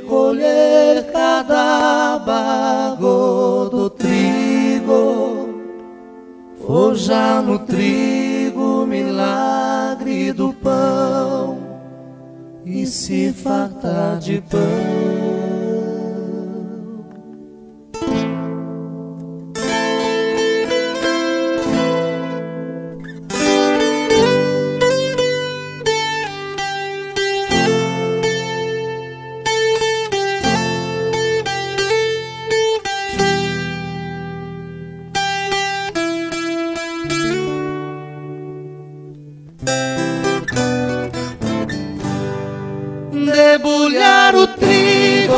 recolher cada bago do trigo, forjar no trigo o milagre do pão e se fartar de pão. Debulhar o trigo,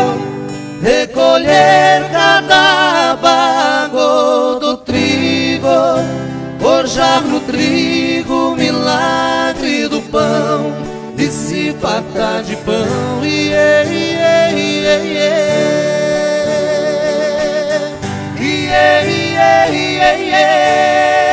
recolher cada bago do trigo, forjar no trigo o milagre do pão e se fartar de pão. Iê, iê, iê, iê. Iê, iê, iê, iê.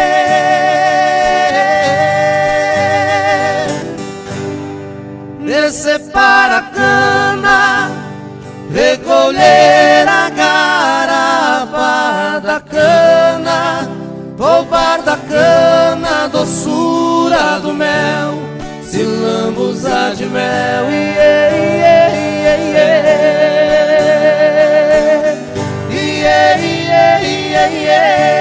Descer para a cana, recolher a garapa da cana, roubar da cana a doçura do mel, se lambuzar de mel. Iê, iê, iê, iê. Iê, iê, iê, iê.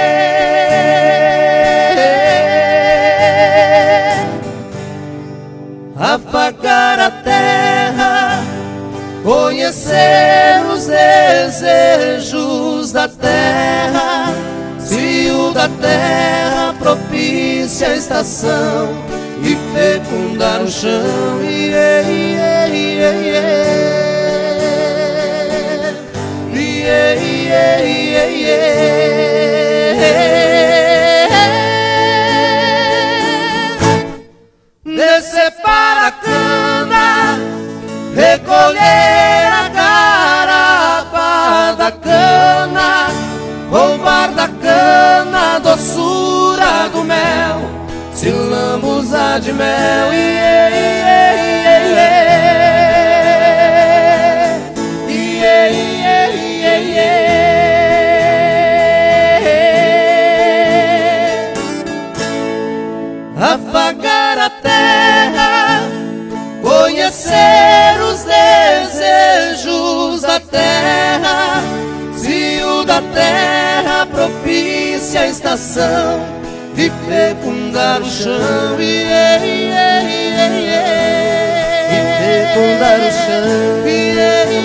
Afagar a terra, conhecer os desejos da terra, se o da terra propicia a estação e fecundar o chão. Iê, iê, iê, iê. Iê, iê, iê, iê. Descer para a cana, recolher a garapa da cana, roubar da cana a doçura do mel, se lambuzar de mel. Iê, iê, iê, iê. Iê, iê, iê, iê. Afagar a terra, conhecer os desejos da terra, se o da terra propicia a estação e fecundar o chão. Iê, iê, iê, iê. E fecundar o chão. Iê, iê.